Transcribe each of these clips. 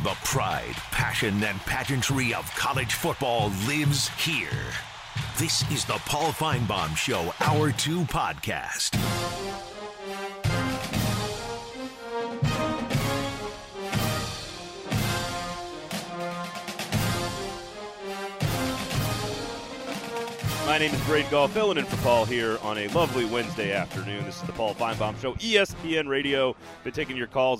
The pride, passion, and pageantry of college football lives here. This is the Paul Finebaum Show, Hour 2 podcast. My name is Braden Gall, filling in for Paul here on a lovely Wednesday afternoon. This is the Paul Finebaum Show, ESPN Radio. Been taking your calls,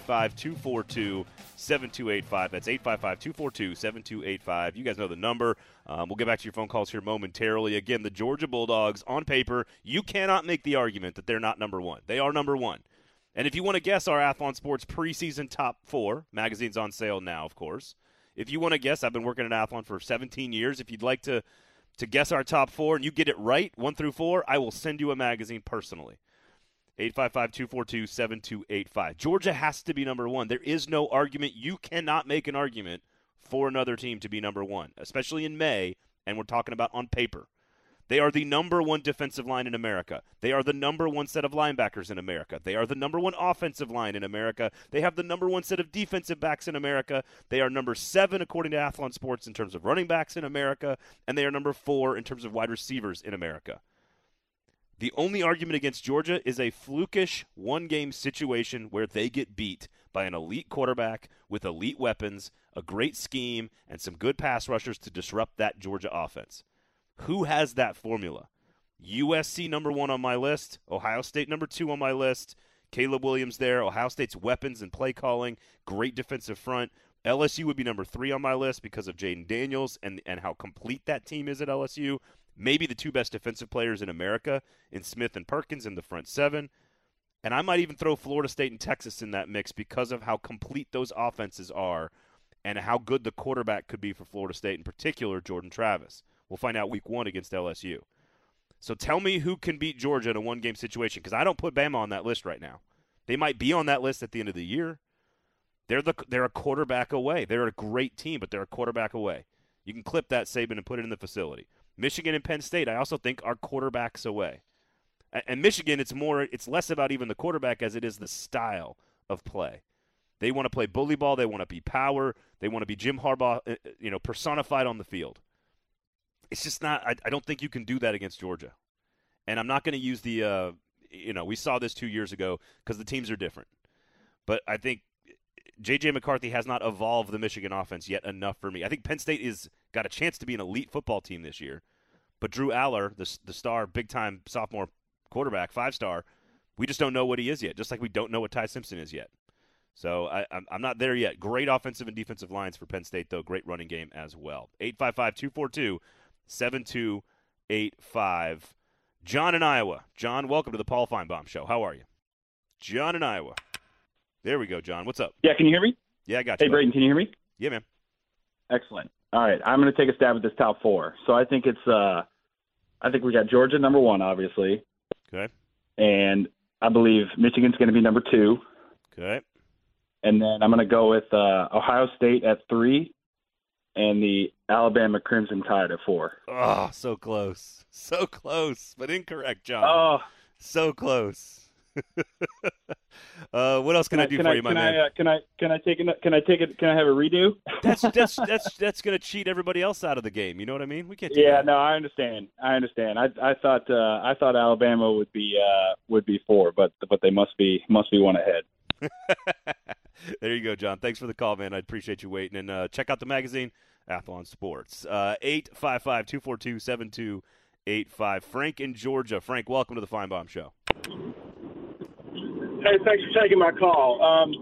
855-242-7285. That's 855-242-7285. You guys know the number. We'll get back to your phone calls here momentarily. Again, the Georgia Bulldogs, on paper, you cannot make the argument that they're not number one. They are number one. And if you want to guess our Athlon Sports preseason top 4, magazine's on sale now, of course. If you want to guess, I've been working at Athlon for 17 years. If you'd like to guess our top 4 and you get it right, 1 through 4, I will send you a magazine personally. 855-242-7285. Georgia has to be number one. There is no argument. You cannot make an argument for another team to be number one, especially in May, and we're talking about on paper. They are the number one defensive line in America. They are the number one set of linebackers in America. They are the number one offensive line in America. They have the number one set of defensive backs in America. They are number 7, according to Athlon Sports, in terms of running backs in America. And they are number 4 in terms of wide receivers in America. The only argument against Georgia is a flukish one-game situation where they get beat by an elite quarterback with elite weapons, a great scheme, and some good pass rushers to disrupt that Georgia offense. Who has that formula? USC number 1 on my list. Ohio State number 2 on my list. Caleb Williams there. Ohio State's weapons and play calling. Great defensive front. LSU would be number 3 on my list because of Jaden Daniels and how complete that team is at LSU. Maybe the 2 best defensive players in America in Smith and Perkins in the front 7. And I might even throw Florida State and Texas in that mix because of how complete those offenses are and how good the quarterback could be for Florida State, in particular Jordan Travis. We'll find out week 1 against LSU. So tell me who can beat Georgia in a one-game situation, because I don't put Bama on that list right now. They might be on that list at the end of the year. They're a quarterback away. They're a great team, but they're a quarterback away. You can clip that, Saban, and put it in the facility. Michigan and Penn State, I also think, are quarterbacks away. And Michigan, it's less about even the quarterback as it is the style of play. They want to play bully ball. They want to be power. They want to be Jim Harbaugh, personified on the field. It's just not – I don't think you can do that against Georgia. And I'm not going to use the we saw this 2 years ago because the teams are different. But I think J.J. McCarthy has not evolved the Michigan offense yet enough for me. I think Penn State is got a chance to be an elite football team this year. But Drew Aller, the star, big-time sophomore quarterback, 5-star, we just don't know what he is yet, just like we don't know what Ty Simpson is yet. So I'm not there yet. Great offensive and defensive lines for Penn State, though. Great running game as well. 855-242-7285. John in Iowa. John, welcome to the Paul Finebaum Show. How are you? John in Iowa. There we go, John. What's up? Yeah, can you hear me? Yeah, I got you. Hey, Braden, can you hear me? Yeah, man. Excellent. All right, I'm going to take a stab at this top 4. So I think I think we got Georgia number 1, obviously. Okay. And I believe Michigan's going to be number 2. Okay. And then I'm going to go with Ohio State at 3. And the Alabama Crimson Tide at 4. Oh, so close. So close, but incorrect, John. Oh. So close. What else can I do for you, my man? Can I have a redo? That's going to cheat everybody else out of the game. You know what I mean? We can't do that. Yeah, no, I understand. I thought Alabama would be 4, but they must be one ahead. There you go, John. Thanks for the call, man. I appreciate you waiting. And check out the magazine, Athlon Sports. 855-242-7285. Frank in Georgia. Frank, welcome to the Finebaum Show. Hey, thanks for taking my call.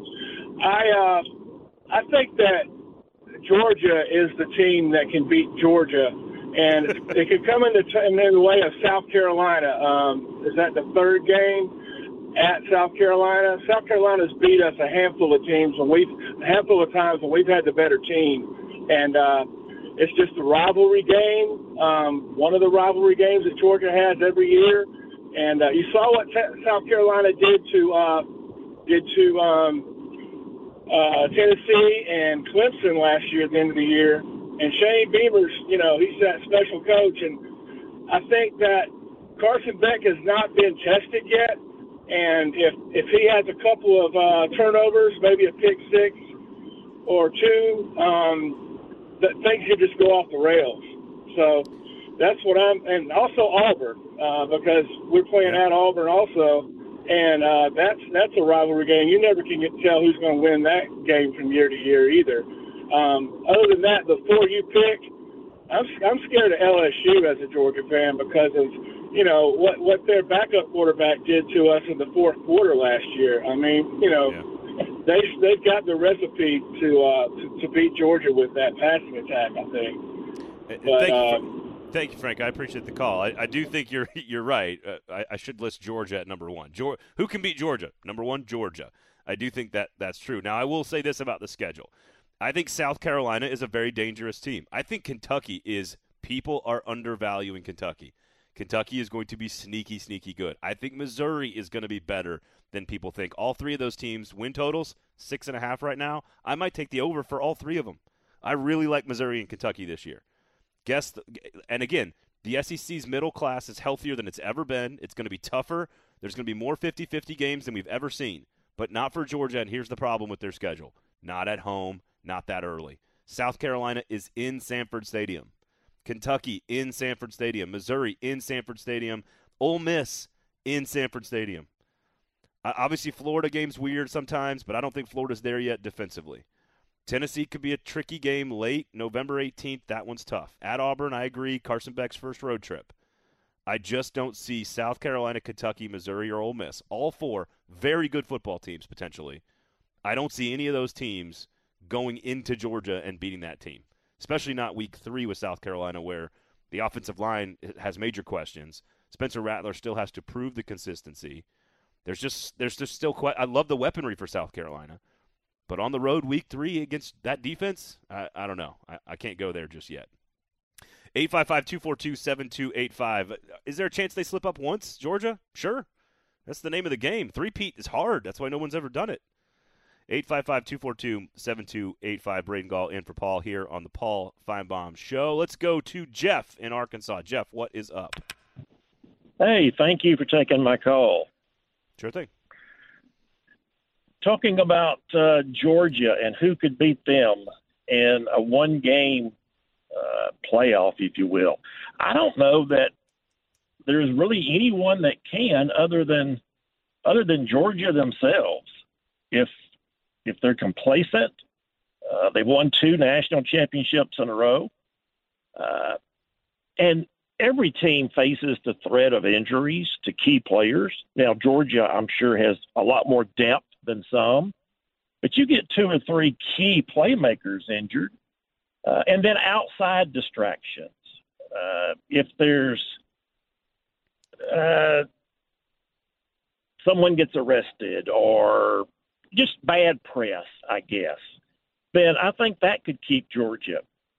I think that Georgia is the team that can beat Georgia, and it could come in the way of South Carolina. Is that the 3rd game? At South Carolina. South Carolina's beat us a handful of times when we've had the better team, and it's just a rivalry game. One of the rivalry games that Georgia has every year, and you saw what South Carolina did to Tennessee and Clemson last year at the end of the year. And Shane Beamer's, he's that special coach, and I think that Carson Beck has not been tested yet. And if he has a couple of turnovers, maybe a pick 6, or two, that things could just go off the rails. So that's what and also Auburn, because we're playing at Auburn also, and that's a rivalry game. You never can tell who's going to win that game from year to year either. Other than that, the four you pick, I'm scared of LSU as a Georgia fan because of what their backup quarterback did to us in the fourth quarter last year. I mean, they've got the recipe to beat Georgia with that passing attack, I think. But, thank you, Frank. I appreciate the call. I do think you're right. I should list Georgia at number one. Who can beat Georgia? Number one, Georgia. I do think that's true. Now, I will say this about the schedule. I think South Carolina is a very dangerous team. I think Kentucky people are undervaluing Kentucky. Kentucky is going to be sneaky, sneaky good. I think Missouri is going to be better than people think. All three of those teams, win totals, 6.5 right now. I might take the over for all three of them. I really like Missouri and Kentucky this year. And again, the SEC's middle class is healthier than it's ever been. It's going to be tougher. There's going to be more 50-50 games than we've ever seen. But not for Georgia, and here's the problem with their schedule. Not at home, not that early. South Carolina is in Sanford Stadium. Kentucky in Sanford Stadium. Missouri in Sanford Stadium. Ole Miss in Sanford Stadium. Obviously, Florida game's weird sometimes, but I don't think Florida's there yet defensively. Tennessee could be a tricky game late, November 18th. That one's tough. At Auburn, I agree, Carson Beck's first road trip. I just don't see South Carolina, Kentucky, Missouri, or Ole Miss. All four very good football teams, potentially. I don't see any of those teams going into Georgia and beating that team, especially not week 3 with South Carolina where the offensive line has major questions. Spencer Rattler still has to prove the consistency. There's just still quite – I love the weaponry for South Carolina. But on the road, week 3 against that defense, I don't know. I can't go there just yet. 855-242-7285. Is there a chance they slip up once, Georgia? Sure. That's the name of the game. Three-peat is hard. That's why no one's ever done it. 855-242-7285. Braden Gall in for Paul here on the Paul Feinbaum Show. Let's go to Jeff in Arkansas. Jeff, what is up? Hey, thank you for taking my call. Sure thing. Talking about Georgia and who could beat them in a one-game playoff, if you will. I don't know that there's really anyone that can other than Georgia themselves. If they're complacent, they've won 2 national championships in a row, and every team faces the threat of injuries to key players. Now, Georgia, I'm sure, has a lot more depth than some, but you get 2 or 3 key playmakers injured, and then outside distractions. If there's someone gets arrested or just bad press, I guess, then I think that could keep Georgia,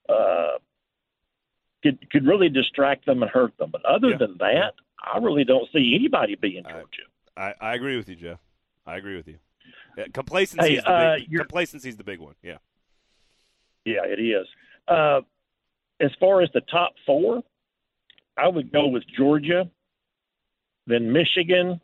could really distract them and hurt them. But other than that, I really don't see anybody beating Georgia. I agree with you, Jeff. I agree with you. Yeah, complacency is the big one. Yeah. Yeah, it is. As far as the top 4, I would go with Georgia, then Michigan,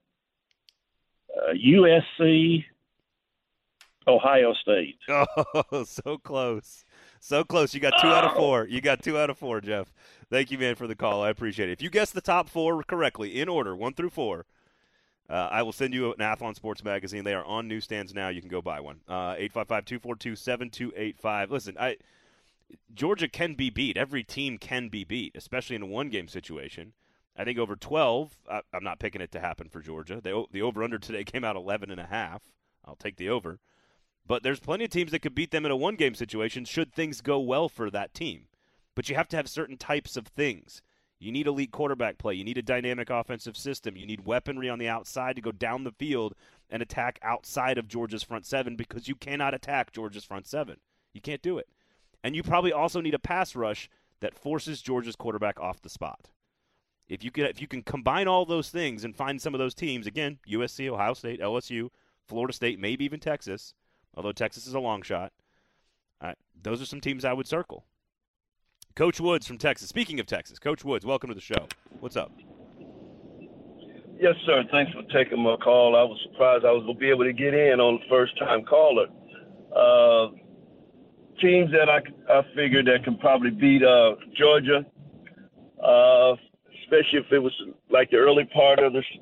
USC, Ohio State. Oh, so close. So close. You got 2 out of 4. You got 2 out of 4, Jeff. Thank you, man, for the call. I appreciate it. If you guess the top 4 correctly, in order, 1 through 4, I will send you an Athlon Sports magazine. They are on newsstands now. You can go buy one. 855-242-7285. Listen, Georgia can be beat. Every team can be beat, especially in a one-game situation. I think over 12, I'm not picking it to happen for Georgia. The over-under today came out 11.5. I'll take the over. But there's plenty of teams that could beat them in a one-game situation should things go well for that team. But you have to have certain types of things. You need elite quarterback play. You need a dynamic offensive system. You need weaponry on the outside to go down the field and attack outside of Georgia's front 7 because you cannot attack Georgia's front 7. You can't do it. And you probably also need a pass rush that forces Georgia's quarterback off the spot. If you can combine all those things and find some of those teams, again, USC, Ohio State, LSU, Florida State, maybe even Texas, although Texas is a long shot, those are some teams I would circle. Coach Woods from Texas. Speaking of Texas, Coach Woods, welcome to the show. What's up? Yes, sir. Thanks for taking my call. I was surprised I was going to be able to get in on the first-time caller. teams that I figured that can probably beat Georgia, especially if it was like the early part of the.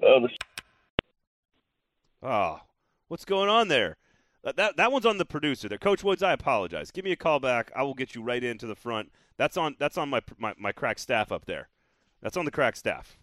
Oh, what's going on there? That one's on the producer there. Coach Woods, I apologize. Give me a call back. I will get you right into the front. That's on my crack staff up there. That's on the crack staff.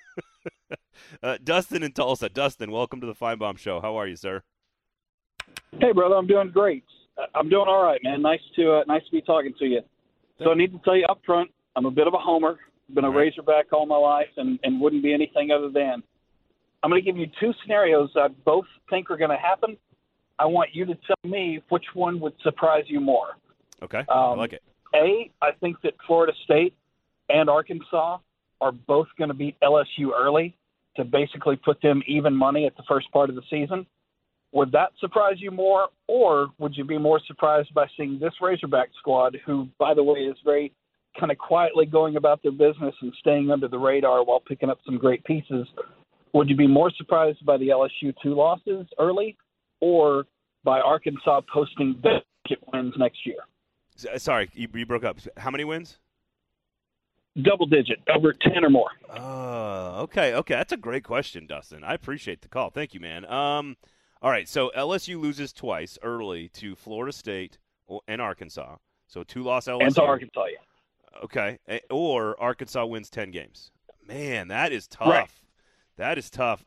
Dustin in Tulsa. Dustin, welcome to the Feinbaum Show. How are you, sir? Hey, brother. I'm doing great. I'm doing all right, man. Nice to be talking to you. So I need to tell you up front, I'm a bit of a homer. Been a Razorback all my life and wouldn't be anything other than. I'm going to give you two scenarios I both think are going to happen. I want you to tell me which one would surprise you more. Okay, I like it. I think that Florida State and Arkansas are both going to beat LSU early to basically put them even money at the first part of the season. Would that surprise you more, or would you be more surprised by seeing this Razorback squad, who, by the way, is very kind of quietly going about their business and staying under the radar while picking up some great pieces? Would you be more surprised by the LSU 2 losses early, or by Arkansas posting double-digit wins next year? Sorry, you broke up. How many wins? Double-digit, over 10 or more. Okay. That's a great question, Dustin. I appreciate the call. Thank you, man. All right, so LSU loses twice early to Florida State and Arkansas. So 2-loss LSU. And to Arkansas, yeah. Okay. Or Arkansas wins 10 games. Man, that is tough. Right. That is tough.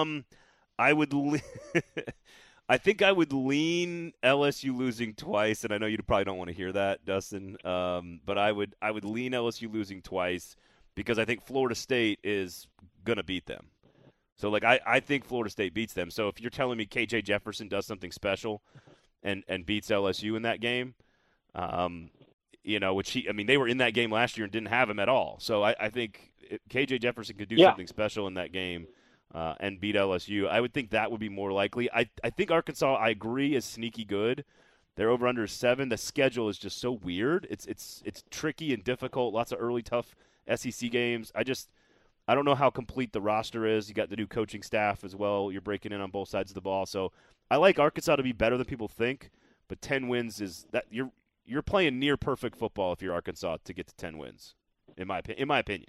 I think I would lean LSU losing twice, and I know you probably don't want to hear that, Dustin. But I would lean LSU losing twice because I think Florida State is going to beat them. So, I think Florida State beats them. So if you're telling me KJ Jefferson does something special and beats LSU in that game, which they were in that game last year and didn't have him at all. So I think KJ Jefferson could do something special in that game and beat LSU. I would think that would be more likely. I think Arkansas, I agree, is sneaky good. They're over under 7. The schedule is just so weird. It's tricky and difficult. Lots of early tough SEC games. I don't know how complete the roster is. You got the new coaching staff as well. You're breaking in on both sides of the ball. So I like Arkansas to be better than people think, but 10 wins is that you're playing near perfect football if you're Arkansas to get to 10 wins, in my opinion.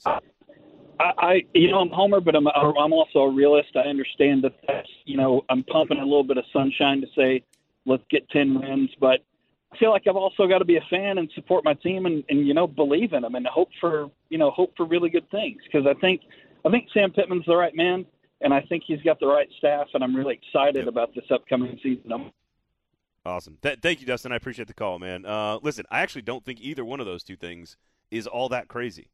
I'm a homer, but I'm also a realist. I understand that that's, I'm pumping a little bit of sunshine to say, let's get 10 wins, but I feel like I've also got to be a fan and support my team and believe in them and hope for really good things. Because I think Sam Pittman's the right man, and I think he's got the right staff, and I'm really excited about this upcoming season. Awesome. Thank you, Dustin. I appreciate the call, man. Listen, I actually don't think either one of those two things is all that crazy.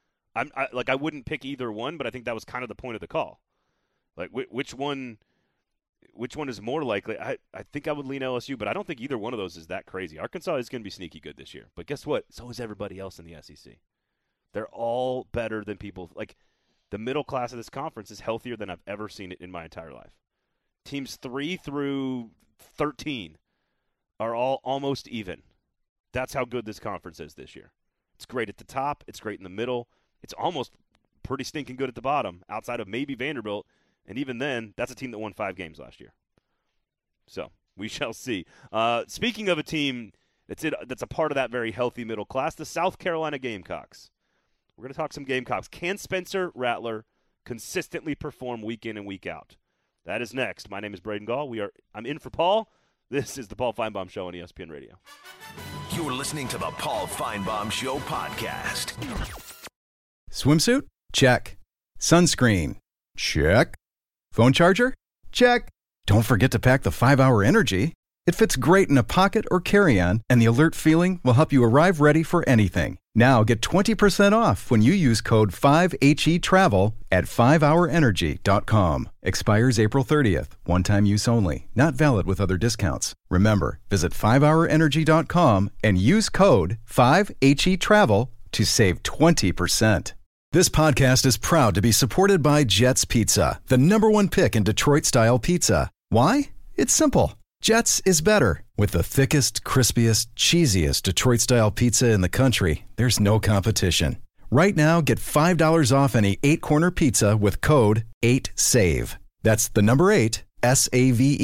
I wouldn't pick either one, but I think that was kind of the point of the call. Like, which one is more likely? I think I would lean LSU, but I don't think either one of those is that crazy. Arkansas is going to be sneaky good this year, but guess what? So is everybody else in the SEC. They're all better than people. Like, the middle class of this conference is healthier than I've ever seen it in my entire life. Teams 3 through 13 are all almost even. That's how good this conference is this year. It's great at the top. It's great in the middle. It's almost pretty stinking good at the bottom, outside of maybe Vanderbilt. And even then, that's a team that won 5 games last year. So we shall see. Speaking of a team that's a part of that very healthy middle class, the South Carolina Gamecocks. We're going to talk some Gamecocks. Can Spencer Rattler consistently perform week in and week out? That is next. My name is Braden Gall. I'm in for Paul. This is the Paul Feinbaum Show on ESPN Radio. You're listening to the Paul Feinbaum Show podcast. Swimsuit? Check. Sunscreen? Check. Phone charger? Check. Don't forget to pack the 5-Hour Energy. It fits great in a pocket or carry-on, and the alert feeling will help you arrive ready for anything. Now get 20% off when you use code 5HETRAVEL at 5hourenergy.com. Expires April 30th. One-time use only. Not valid with other discounts. Remember, visit 5hourenergy.com and use code 5HETRAVEL to save 20%. This podcast is proud to be supported by Jets Pizza, the #1 pick in Detroit-style pizza. Why? It's simple. Jets is better. With the thickest, crispiest, cheesiest Detroit-style pizza in the country, there's no competition. Right now, get $5 off any 8-corner pizza with code 8SAVE. That's the number 8, SAVE.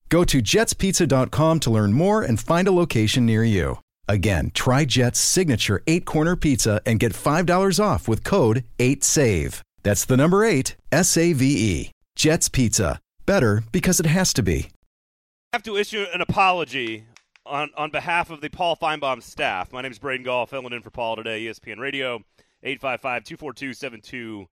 Go to jetspizza.com to learn more and find a location near you. Again, try Jet's signature 8-corner pizza and get $5 off with code 8SAVE. That's the number 8, S-A-V-E. Jet's Pizza. Better because it has to be. I have to issue an apology on behalf of the Paul Feinbaum staff. My name is Braden Gall, filling in for Paul today, ESPN Radio, 855-242-7285.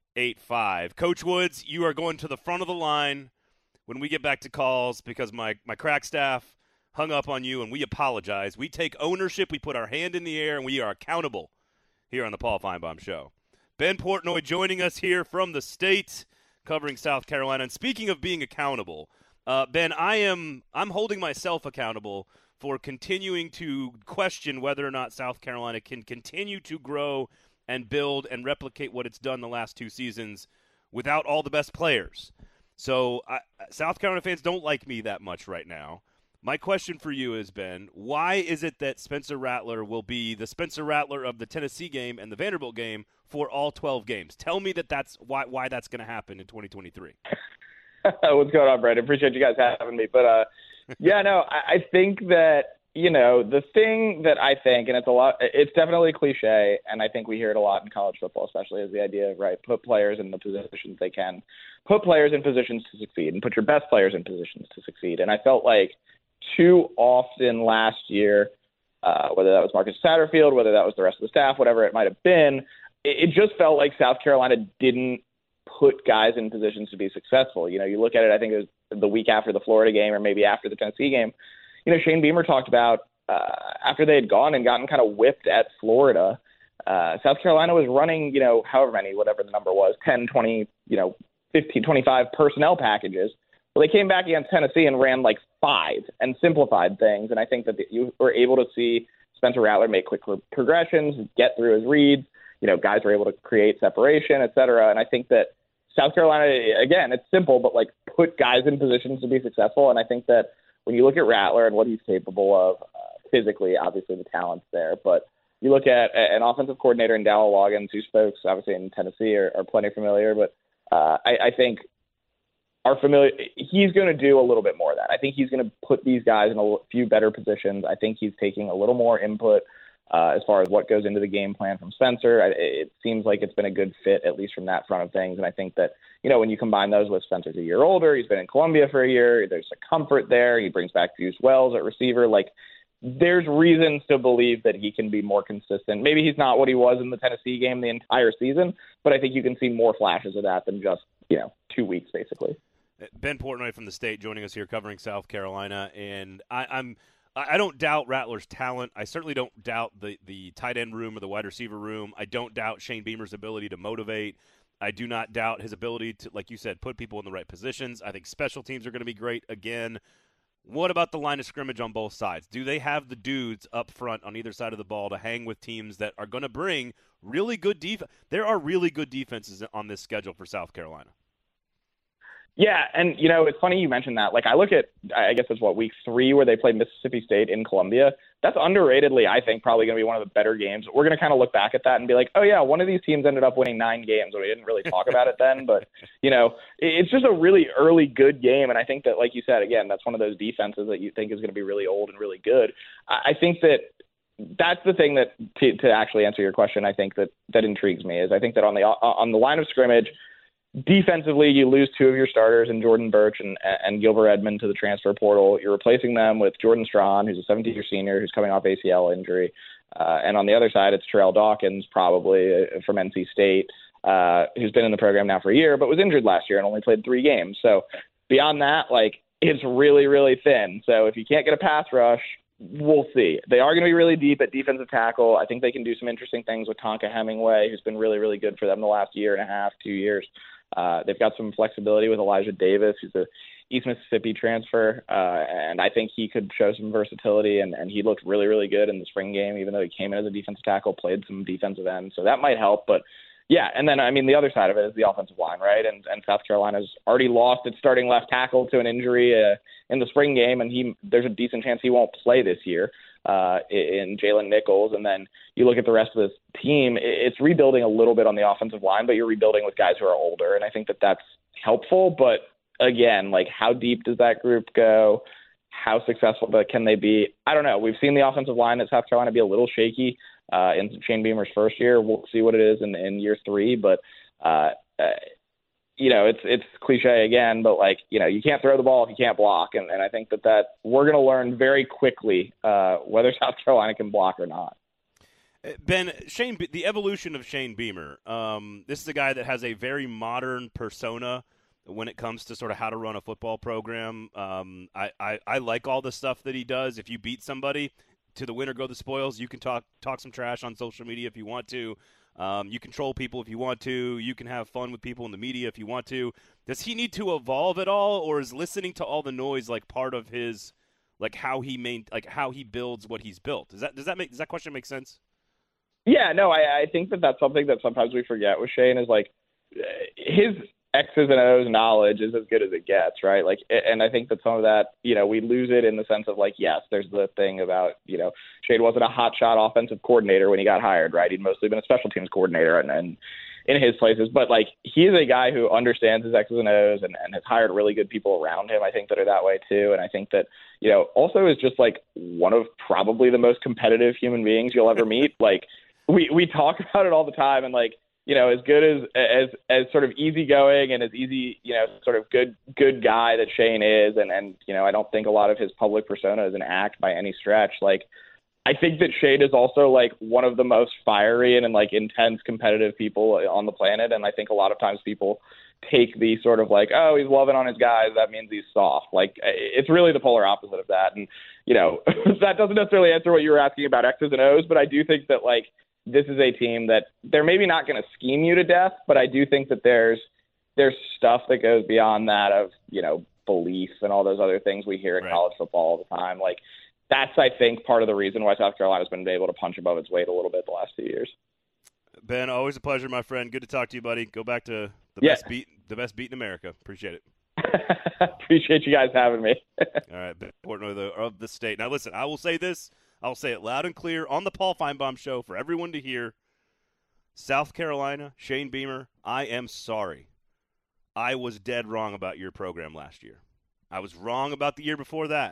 Coach Woods, you are going to the front of the line when we get back to calls because my crack staff hung up on you, and we apologize. We take ownership, we put our hand in the air, and we are accountable here on the Paul Feinbaum Show. Ben Portnoy joining us here from the state, covering South Carolina. And speaking of being accountable, Ben, I'm holding myself accountable for continuing to question whether or not South Carolina can continue to grow and build and replicate what it's done the last 2 seasons without all the best players. So South Carolina fans don't like me that much right now. My question for you is, Ben, why is it that Spencer Rattler will be the Spencer Rattler of the Tennessee game and the Vanderbilt game for all 12 games? Tell me that's why that's going to happen in 2023. What's going on, Brad? I appreciate you guys having me. But, I think that, the thing that I think, and it's definitely a cliche, and I think we hear it a lot in college football, especially, is the idea of, right, put players in the positions they can. Put players in positions to succeed and put your best players in positions to succeed. And I felt like too often last year, whether that was Marcus Satterfield, whether that was the rest of the staff, whatever it might have been, it just felt like South Carolina didn't put guys in positions to be successful. You look at it, I think it was the week after the Florida game or maybe after the Tennessee game, Shane Beamer talked about after they had gone and gotten kind of whipped at Florida, South Carolina was running, however many, whatever the number was, 10, 20, 15, 25 personnel packages. Well, they came back against Tennessee and ran like 5 and simplified things. And I think that you were able to see Spencer Rattler make quick progressions, get through his reads. Guys were able to create separation, et cetera. And I think that South Carolina, again, it's simple, but like put guys in positions to be successful. And I think that when you look at Rattler and what he's capable of physically, obviously the talent's there, but you look at an offensive coordinator in Dowell Loggins, whose folks obviously in Tennessee are plenty familiar, but I think are familiar. He's going to do a little bit more of that. I think he's going to put these guys in a few better positions. I think he's taking a little more input as far as what goes into the game plan from Spencer. It seems like it's been a good fit, at least from that front of things. And I think that, when you combine those with Spencer's a year older, he's been in Columbia for a year, there's a comfort there. He brings back Juice Wells at receiver. Like, there's reasons to believe that he can be more consistent. Maybe he's not what he was in the Tennessee game the entire season, but I think you can see more flashes of that than just, 2 weeks, basically. Ben Portnoy from the state joining us here covering South Carolina, and I don't doubt Rattler's talent. I certainly don't doubt the tight end room or the wide receiver room. I don't doubt Shane Beamer's ability to motivate. I do not doubt his ability to, like you said, put people in the right positions. I think special teams are going to be great again. What about the line of scrimmage on both sides? Do they have the dudes up front on either side of the ball to hang with teams that are going to bring really good defense? There are really good defenses on this schedule for South Carolina. Yeah, and, it's funny you mentioned that. Like, I look at, I guess it's week 3 where they played Mississippi State in Columbia. That's underratedly, I think, probably going to be one of the better games. We're going to kind of look back at that and be like, oh, yeah, one of these teams ended up winning 9 games, and we didn't really talk about it then. But, it's just a really early good game, and I think that, like you said, again, that's one of those defenses that you think is going to be really old and really good. I think that that's the thing that, to actually answer your question, I think that intrigues me, is I think that on the line of scrimmage, defensively, you lose 2 of your starters in Jordan Burch and Gilbert Edmond to the transfer portal. You're replacing them with Jordan Strawn, who's a 17-year senior who's coming off ACL injury. And on the other side, it's Terrell Dawkins, probably from NC State, who's been in the program now for a year, but was injured last year and only played 3 games. So beyond that, it's really, really thin. So if you can't get a pass rush, we'll see. They are going to be really deep at defensive tackle. I think they can do some interesting things with Tonka Hemingway, who's been really, really good for them the last year and a half, 2 years. They've got some flexibility with Elijah Davis, who's a East Mississippi transfer, and I think he could show some versatility, and he looked really, really good in the spring game, even though he came in as a defensive tackle, played some defensive end, so that might help. But, yeah, and then, the other side of it is the offensive line, right? And South Carolina's already lost its starting left tackle to an injury in the spring game, and there's a decent chance he won't play this year in Jalen Nichols. And then you look at the rest of this team, it's rebuilding a little bit on the offensive line, but you're rebuilding with guys who are older, and I think that that's helpful. But again, like, how deep does that group go? How successful can they be? I don't know. We've seen the offensive line at South Carolina be a little shaky in Shane Beamer's first year. We'll see what it is in year 3. But, it's cliche again, but, like, you can't throw the ball if you can't block. And I think that we're going to learn very quickly whether South Carolina can block or not. Ben, the evolution of Shane Beamer. This is a guy that has a very modern persona when it comes to sort of how to run a football program. I like all the stuff that he does. If you beat somebody, to the winner go the spoils. You can talk some trash on social media if you want to. You can troll people if you want to. You can have fun with people in the media if you want to. Does he need to evolve at all, or is listening to all the noise like part of his, like how he builds what he's built? Does that question make sense? Yeah, no, I think that's something that sometimes we forget with Shane is, like, his X's and O's knowledge is as good as it gets, right? Like, and I think that some of that, we lose it in the sense of, like, yes, there's the thing about, Shane wasn't a hotshot offensive coordinator when he got hired, right? He'd mostly been a special teams coordinator and in his places, but, like, he is a guy who understands his X's and O's and has hired really good people around him, I think, that are that way too. And I think that, also is just, like, one of probably the most competitive human beings you'll ever meet. Like, we talk about it all the time, and, like, as good as sort of easygoing and as easy, sort of good guy that Shane is, and I don't think a lot of his public persona is an act by any stretch. Like, I think that Shane is also, like, one of the most fiery and like intense competitive people on the planet, and I think a lot of times people take the sort of like, oh, he's loving on his guys, that means he's soft. Like, it's really the polar opposite of that, and that doesn't necessarily answer what you were asking about X's and O's, but I do think that, like, this is a team that they're maybe not going to scheme you to death, but I do think that there's stuff that goes beyond that of, belief and all those other things we hear in college football all the time. Like, that's, I think, part of the reason why South Carolina's been able to punch above its weight a little bit the last 2 years. Ben, always a pleasure, my friend. Good to talk to you, buddy. Go back to the best beat in America. Appreciate it. Appreciate you guys having me. All right, Ben Portnoy of the state. Now, listen, I will say this. I'll say it loud and clear on the Paul Feinbaum Show for everyone to hear. South Carolina, Shane Beamer, I am sorry. I was dead wrong about your program last year. I was wrong about the year before that.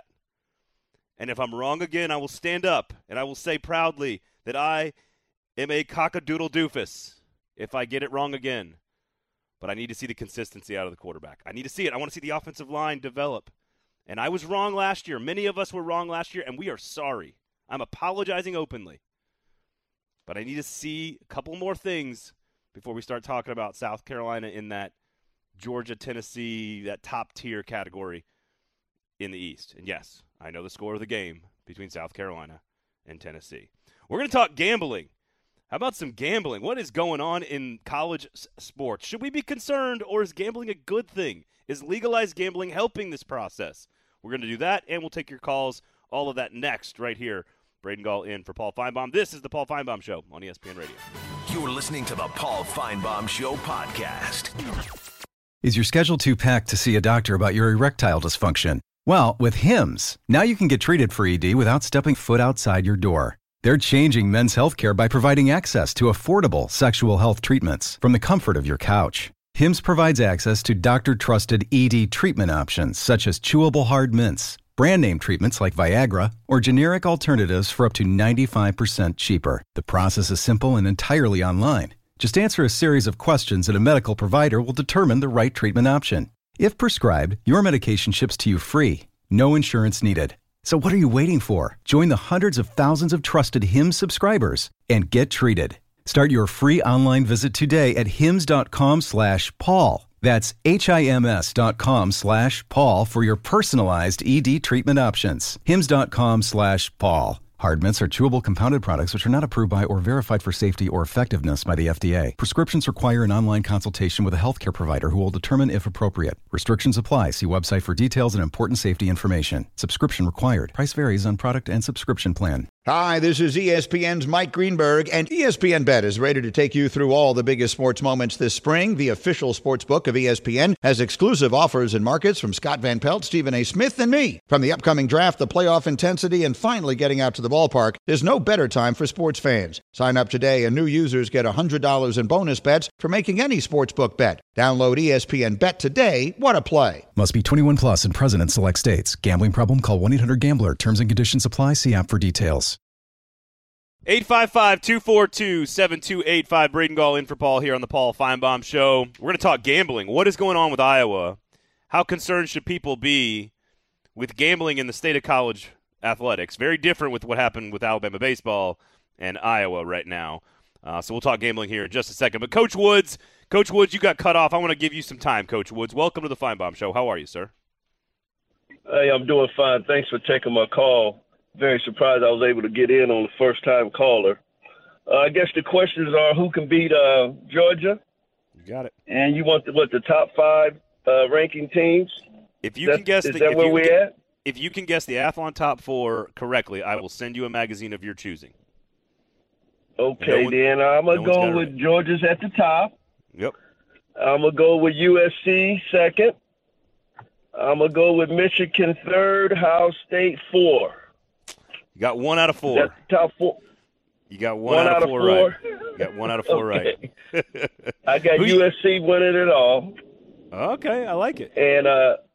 And if I'm wrong again, I will stand up and I will say proudly that I am a cockadoodle doofus if I get it wrong again. But I need to see the consistency out of the quarterback. I need to see it. I want to see the offensive line develop. And I was wrong last year. Many of us were wrong last year, and we are sorry. I'm apologizing openly. But I need to see a couple more things before we start talking about South Carolina in that Georgia, Tennessee, that top-tier category in the East. And, yes, I know the score of the game between South Carolina and Tennessee. We're going to talk gambling. How about some gambling? What is going on in college sports? Should we be concerned, or is gambling a good thing? Is legalized gambling helping this process? We're going to do that, and we'll take your calls. All of that next right here. Braden Gall in for Paul Feinbaum. This is the Paul Feinbaum Show on ESPN Radio. You're listening to the Paul Feinbaum Show podcast. Is your schedule too packed to see a doctor about your erectile dysfunction? Well, with Hims, now you can get treated for ED without stepping foot outside your door. They're changing men's healthcare by providing access to affordable sexual health treatments from the comfort of your couch. Hims provides access to doctor-trusted ED treatment options such as chewable hard mints, brand name treatments like Viagra, or generic alternatives for up to 95% cheaper. The process is simple and entirely online. Just answer a series of questions and a medical provider will determine the right treatment option. If prescribed, your medication ships to you free. No insurance needed. So what are you waiting for? Join the hundreds of thousands of trusted Hims subscribers and get treated. Start your free online visit today at hims.com/Paul. That's HIMS.com/Paul for your personalized ED treatment options. HIMS.com/Paul. Hard mints are chewable compounded products which are not approved by or verified for safety or effectiveness by the FDA. Prescriptions require an online consultation with a healthcare provider who will determine if appropriate. Restrictions apply. See website for details and important safety information. Subscription required. Price varies on product and subscription plan. Hi, this is ESPN's Mike Greenberg, and ESPN Bet is ready to take you through all the biggest sports moments this spring. The official sports book of ESPN has exclusive offers and markets from Scott Van Pelt, Stephen A. Smith, and me. From the upcoming draft, the playoff intensity, and finally getting out to the ballpark, there's no better time for sports fans. Sign up today, and new users get $100 in bonus bets for making any sportsbook bet. Download ESPN Bet today. What a play. Must be 21 plus and present in select states. Gambling problem? Call 1-800-GAMBLER. Terms and conditions apply. See app for details. 855-242-7285. Braden Gall in for Paul here on the Paul Feinbaum Show. We're going to talk gambling. What is going on with Iowa? How concerned should people be with gambling in the state of college athletics? Very different with what happened with Alabama baseball and Iowa right now. So we'll talk gambling here in just a second. But Coach Woods, you got cut off. I want to give you some time, Coach Woods. Welcome to the Feinbaum Show. How are you, sir? Hey, I'm doing fine. Thanks for taking my call. Very surprised I was able to get in on the first-time caller. I guess the questions are who can beat Georgia? You got it. And you want the top 5 ranking teams? If you can guess, is that where we're at? If you can guess the Athlon top 4 correctly, I will send you a magazine of your choosing. Okay, then I'm going to go with Georgia's at the top. Yep. I'm going to go with USC second. I'm going to go with Michigan third, Ohio State 4. You got 1 out of 4. That's top 4. You got one out of four right. You got 1 out of 4 okay. right. I got USC winning it all. Okay, I like it. And,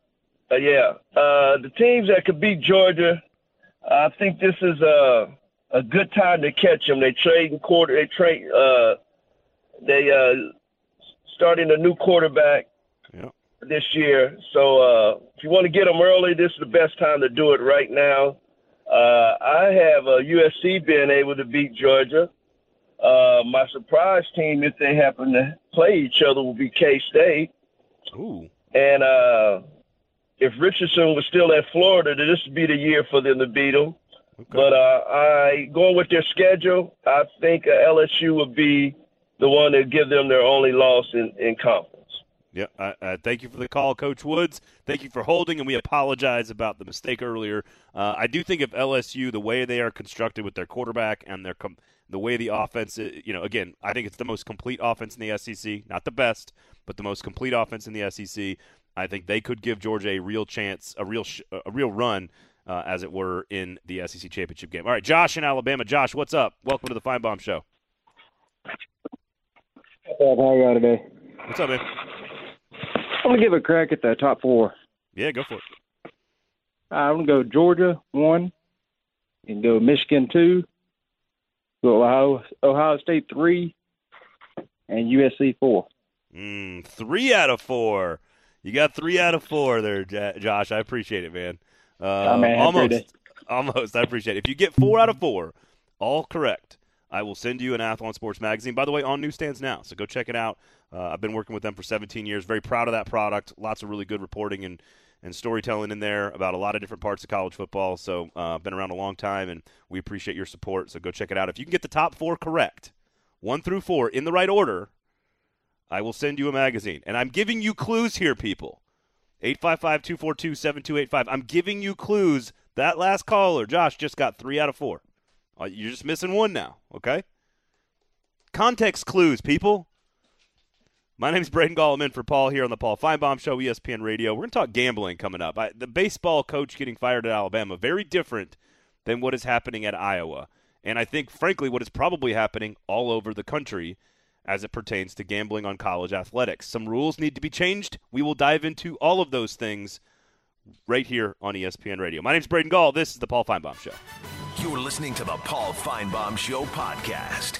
the teams that could beat Georgia, I think this is a good time to catch them. They starting a new quarterback this year. So if you want to get them early, this is the best time to do it right now. I have USC being able to beat Georgia. My surprise team, if they happen to play each other, will be K-State. Ooh. And if Richardson was still at Florida, then this would be the year for them to beat them. Okay. But going with their schedule, I think LSU would be the one that give them their only loss in conference. Yeah, thank you for the call, Coach Woods. Thank you for holding, and we apologize about the mistake earlier. I do think if LSU, the way they are constructed with their quarterback and the way the offense, again, I think it's the most complete offense in the SEC. Not the best, but the most complete offense in the SEC. I think they could give Georgia a real chance, a real run, as it were, in the SEC championship game. All right, Josh in Alabama. Josh, what's up? Welcome to the Feinbaum Show. How are you today? What's up, man? I'm going to give a crack at the top 4. Yeah, go for it. I'm going to go Georgia 1, and go Michigan 2, go Ohio State 3, and USC 4. 3 out of 4. You got 3 out of 4 there, Josh. I appreciate it, man. Almost. I appreciate it. If you get 4 out of 4, all correct, I will send you an Athlon Sports magazine. By the way, on newsstands now, so go check it out. I've been working with them for 17 years. Very proud of that product. Lots of really good reporting and storytelling in there about a lot of different parts of college football. So been around a long time, and we appreciate your support. So go check it out. If you can get the top 4 correct, 1 through 4, in the right order, I will send you a magazine. And I'm giving you clues here, people. 855-242-7285. I'm giving you clues. That last caller, Josh, just got 3 out of 4. You're just missing 1 now, okay? Context clues, people. My name is Braden Gall. I'm in for Paul here on the Paul Feinbaum Show, ESPN Radio. We're going to talk gambling coming up. The baseball coach getting fired at Alabama, very different than what is happening at Iowa. And I think, frankly, what is probably happening all over the country as it pertains to gambling on college athletics. Some rules need to be changed. We will dive into all of those things right here on ESPN Radio. My name is Braden Gall. This is the Paul Feinbaum Show. You're listening to the Paul Feinbaum Show podcast.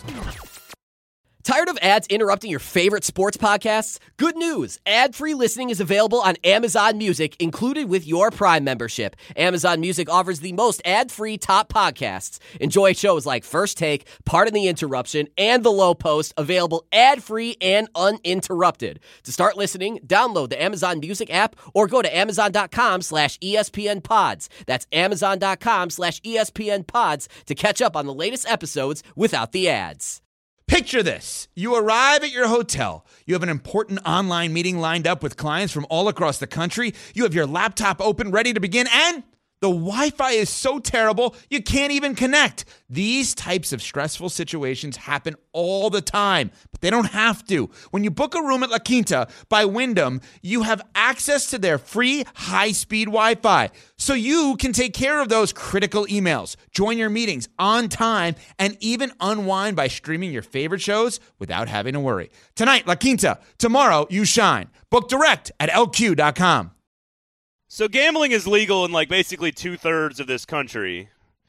Tired of ads interrupting your favorite sports podcasts? Good news! Ad-free listening is available on Amazon Music, included with your Prime membership. Amazon Music offers the most ad-free top podcasts. Enjoy shows like First Take, Pardon the Interruption, and The Low Post, available ad-free and uninterrupted. To start listening, download the Amazon Music app or go to amazon.com/ESPN Pods. That's amazon.com/ESPN Pods to catch up on the latest episodes without the ads. Picture this. You arrive at your hotel. You have an important online meeting lined up with clients from all across the country. You have your laptop open, ready to begin, and The Wi-Fi is so terrible, you can't even connect. These types of stressful situations happen all the time, but they don't have to. When you book a room at La Quinta by Wyndham, you have access to their free high-speed Wi-Fi, so you can take care of those critical emails, join your meetings on time, and even unwind by streaming your favorite shows without having to worry. Tonight, La Quinta. Tomorrow, you shine. Book direct at LQ.com. So gambling is legal in like basically 2/3 of this country.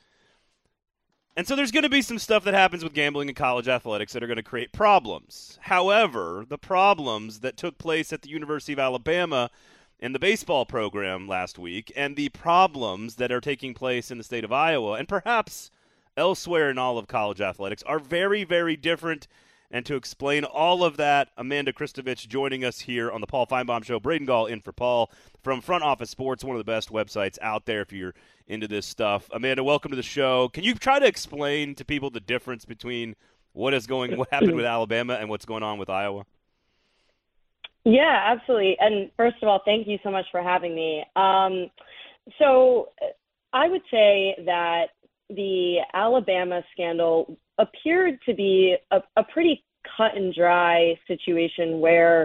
And so there's going to be some stuff that happens with gambling in college athletics that are going to create problems. However, the problems that took place at the University of Alabama in the baseball program last week and the problems that are taking place in the state of Iowa and perhaps elsewhere in all of college athletics are very, very different. And to explain all of that, Amanda Kristovich joining us here on the Paul Feinbaum Show. Braden Gall in for Paul from Front Office Sports, one of the best websites out there if you're into this stuff. Amanda, welcome to the show. Can you try to explain to people the difference between what happened with Alabama and what's going on with Iowa? Yeah, absolutely. And first of all, thank you so much for having me. So I would say that the Alabama scandal appeared to be a pretty cut and dry situation where,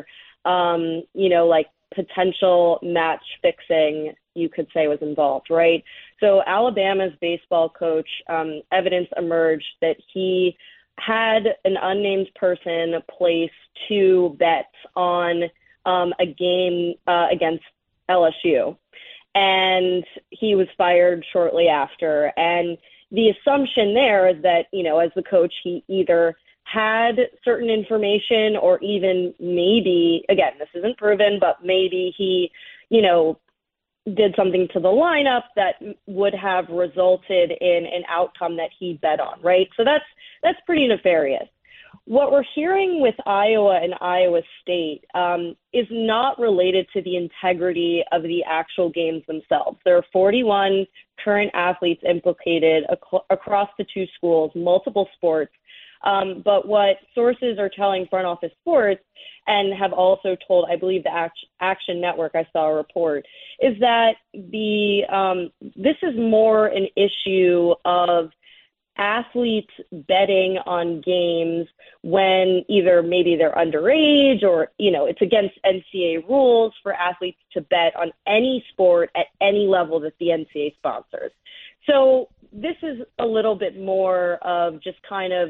like potential match fixing, you could say, was involved, right? So Alabama's baseball coach, evidence emerged that he had an unnamed person place 2 bets on a game against LSU. And he was fired shortly after. And the assumption there is that, as the coach, he either had certain information or even maybe, again, this isn't proven, but maybe he, did something to the lineup that would have resulted in an outcome that he bet on, right? So that's pretty nefarious. What we're hearing with Iowa and Iowa State is not related to the integrity of the actual games themselves. There are 41 current athletes implicated across the 2 schools, multiple sports. But what sources are telling Front Office Sports and have also told, I believe, the Action Network, I saw a report, is that this is more an issue of athletes betting on games when either maybe they're underage or, it's against NCAA rules for athletes to bet on any sport at any level that the NCAA sponsors. So this is a little bit more of just kind of,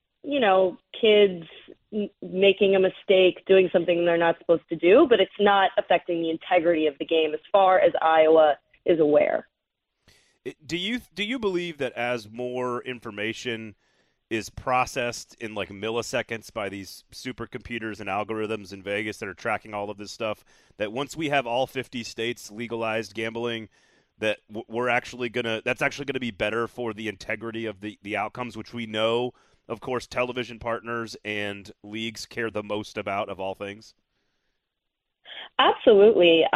kids making a mistake, doing something they're not supposed to do, but it's not affecting the integrity of the game as far as Iowa is aware. Do you believe that as more information is processed in like milliseconds by these supercomputers and algorithms in Vegas that are tracking all of this stuff, that once we have all 50 states legalized gambling, that that's actually gonna be better for the integrity of the outcomes, which we know, of course, television partners and leagues care the most about of all things? Absolutely.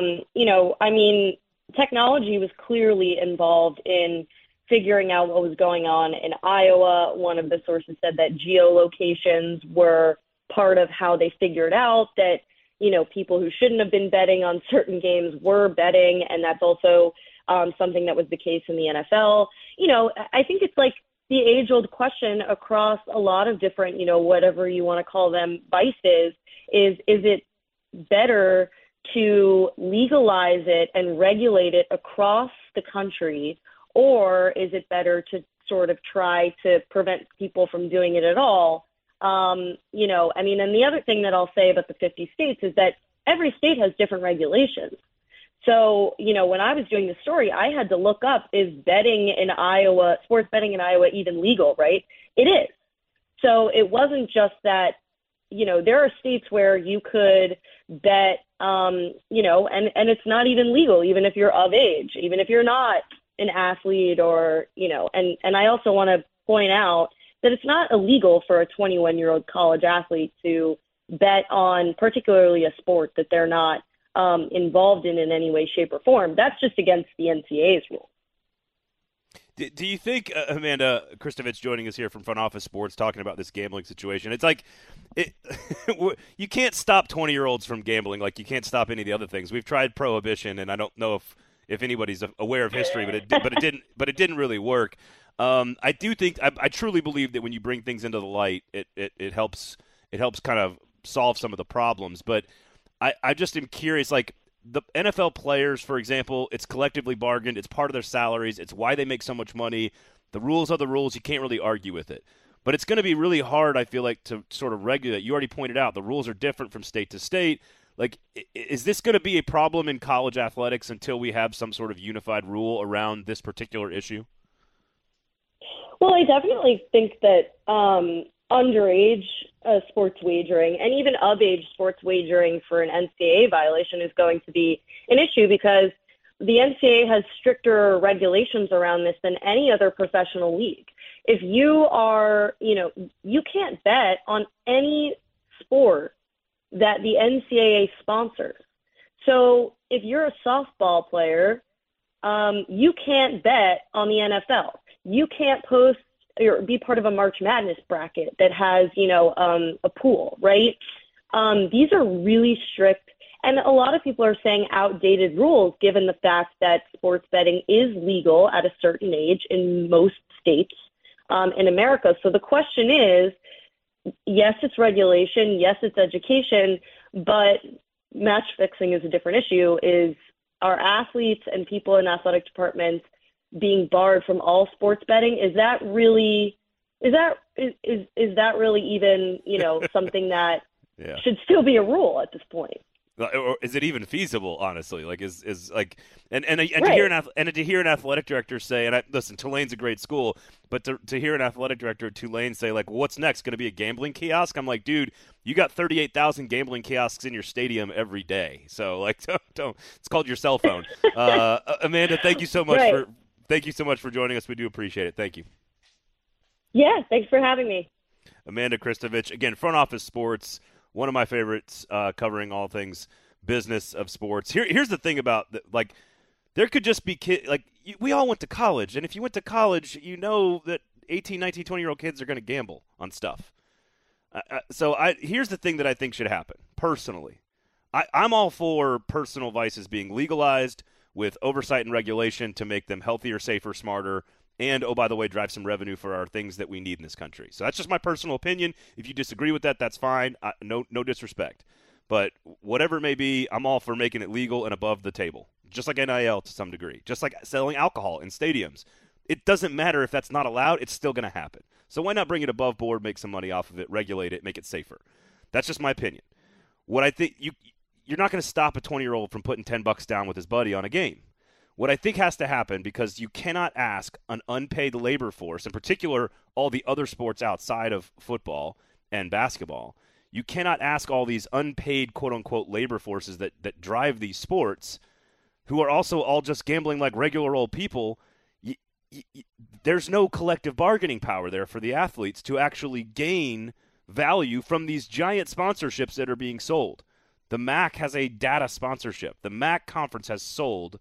Technology was clearly involved in figuring out what was going on in Iowa. One of the sources said that geolocations were part of how they figured out that, people who shouldn't have been betting on certain games were betting, and that's also something that was the case in the NFL. I think it's like the age-old question across a lot of different, whatever you want to call them, vices, is it better to legalize it and regulate it across the country, or is it better to sort of try to prevent people from doing it at all? And the other thing that I'll say about the 50 states is that every state has different regulations. So, when I was doing the story, I had to look up, is betting in Iowa, sports betting in Iowa even legal, right? It is. So it wasn't just that, there are states where you could bet, and it's not even legal, even if you're of age, even if you're not an athlete or, and I also want to point out that it's not illegal for a 21-year-old college athlete to bet on particularly a sport that they're not involved in any way, shape, or form. That's just against the NCAA's rule. Do you think, Amanda Kristovich joining us here from Front Office Sports talking about this gambling situation, it's like you can't stop 20-year-olds from gambling like you can't stop any of the other things. We've tried prohibition, and I don't know if anybody's aware of history, but it didn't really work. I do think I truly believe that when you bring things into the light, it helps kind of solve some of the problems. But I just am curious, like the NFL players, for example, it's collectively bargained. It's part of their salaries. It's why they make so much money. The rules are the rules. You can't really argue with it. But it's going to be really hard, I feel like, to sort of regulate. You already pointed out the rules are different from state to state. Like, is this going to be a problem in college athletics until we have some sort of unified rule around this particular issue? Well, I definitely think that underage sports wagering and even of-age sports wagering for an NCAA violation is going to be an issue because the NCAA has stricter regulations around this than any other professional league. If you are, you can't bet on any sport that the NCAA sponsors. So if you're a softball player, you can't bet on the NFL. You can't post or be part of a March Madness bracket that has, a pool, right? These are really strict, and a lot of people are saying outdated rules given the fact that sports betting is legal at a certain age in most states in America. So the question is, yes, it's regulation, yes, it's education, but match fixing is a different issue. Is our athletes and people in athletic departments being barred from all sports betting? Is that really even, something that should still be a rule at this point? Or is it even feasible, honestly? Like, is like, and Right. to hear an athletic director say, and listen, Tulane's a great school, but to hear an athletic director at Tulane say, like, well, what's next? Going to be a gambling kiosk? I'm like, dude, you got 38,000 gambling kiosks in your stadium every day. So, like, don't. It's called your cell phone. Amanda, thank you so much for joining us. We do appreciate it. Thank you. Yeah, thanks for having me. Amanda Kristovich, again, Front Office Sports. One of my favorites, covering all things business of sports. Here's the thing about there could just be kids. Like, we all went to college, and if you went to college, you know that 18, 19, 20-year-old kids are going to gamble on stuff. Here's the thing that I think should happen, personally. I'm all for personal vices being legalized with oversight and regulation to make them healthier, safer, smarter, and, oh, by the way, drive some revenue for our things that we need in this country. So that's just my personal opinion. If you disagree with that, that's fine. No disrespect. But whatever it may be, I'm all for making it legal and above the table, just like NIL to some degree, just like selling alcohol in stadiums. It doesn't matter if that's not allowed. It's still going to happen. So why not bring it above board, make some money off of it, regulate it, make it safer? That's just my opinion. What I think you're not going to stop a 20-year-old from putting $10 down with his buddy on a game. What I think has to happen, because you cannot ask an unpaid labor force, in particular all the other sports outside of football and basketball, you cannot ask all these unpaid quote-unquote labor forces that drive these sports, who are also all just gambling like regular old people. There's no collective bargaining power there for the athletes to actually gain value from these giant sponsorships that are being sold. The MAC has a data sponsorship. The MAC conference has sold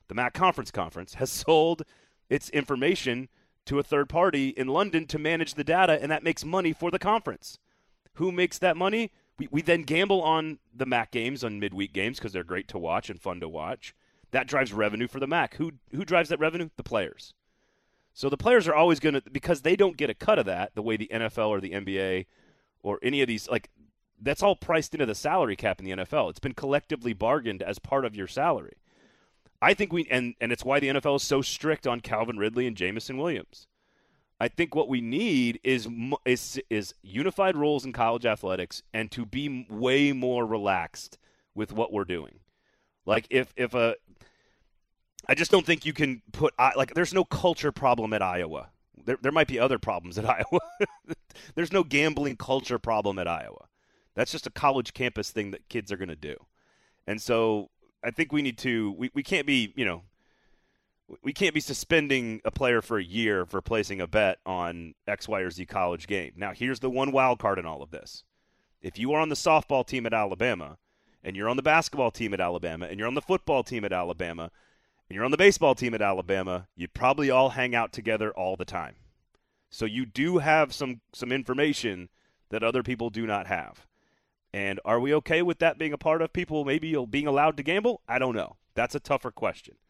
its information to a third party in London to manage the data, and that makes money for the conference. Who makes that money? We then gamble on the MAC games, on midweek games, because they're great to watch and fun to watch. That drives revenue for the MAC. Who drives that revenue? The players. So the players are always going to, because they don't get a cut of that the way the NFL or the NBA or any of these, like, that's all priced into the salary cap in the NFL. It's been collectively bargained as part of your salary. I think and it's why the NFL is so strict on Calvin Ridley and Jamison Williams. I think what we need is unified rules in college athletics and to be way more relaxed with what we're doing. Like, I just don't think you can put, like, there's no culture problem at Iowa. There might be other problems at Iowa. There's no gambling culture problem at Iowa. That's just a college campus thing that kids are going to do. And so I think we need to we can't be, we can't be suspending a player for a year for placing a bet on X, Y, or Z college game. Now, here's the one wild card in all of this. If you are on the softball team at Alabama, and you're on the basketball team at Alabama, and you're on the football team at Alabama, and you're on the baseball team at Alabama, you probably all hang out together all the time. So you do have some information that other people do not have. And are we okay with that being a part of people maybe being allowed to gamble? I don't know. That's a tougher question.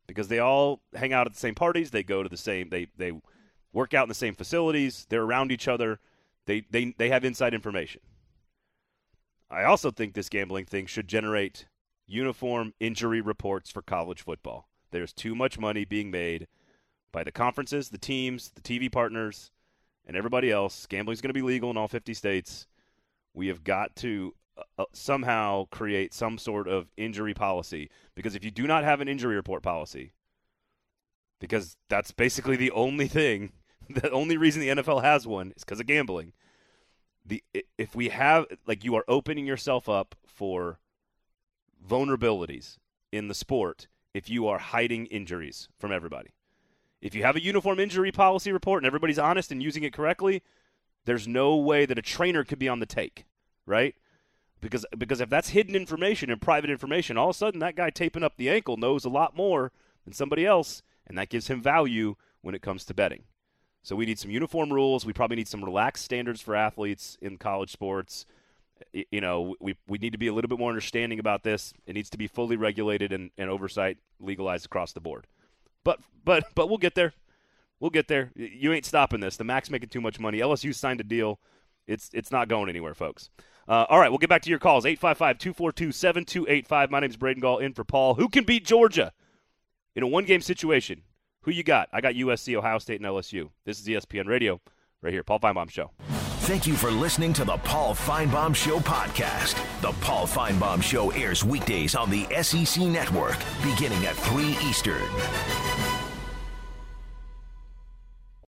because they all hang out at the same parties. They go to the same. They work out in the same facilities. They're around each other. They have inside information. I also think this gambling thing should generate uniform injury reports for college football. There's too much money being made by the conferences, the teams, the TV partners, and everybody else. Gambling's going to be legal in all 50 states. We have got to somehow create some sort of injury policy, because if you do not have an injury report policy, because that's basically the only thing, the only reason the NFL has one is because of gambling. If we have, like, you are opening yourself up for vulnerabilities in the sport if you are hiding injuries from everybody. If you have a uniform injury policy report and everybody's honest and using it correctly, there's no way that a trainer could be on the take, right? Because if that's hidden information and private information, all of a sudden that guy taping up the ankle knows a lot more than somebody else, and that gives him value when it comes to betting. So we need some uniform rules. We probably need some relaxed standards for athletes in college sports. You know, we need to be a little bit more understanding about this. It needs to be fully regulated and oversight legalized across the board. But we'll get there. We'll get there. You ain't stopping this. The MAC's making too much money. LSU signed a deal. It's not going anywhere, folks. All right, we'll get back to your calls. 855-242-7285. My name's Braden Gall, in for Paul. Who can beat Georgia in a one-game situation? Who you got? I got USC, Ohio State, and LSU. This is ESPN Radio right here. Paul Feinbaum Show. Thank you for listening to the Paul Feinbaum Show podcast. The Paul Feinbaum Show airs weekdays on the SEC Network, beginning at 3 Eastern.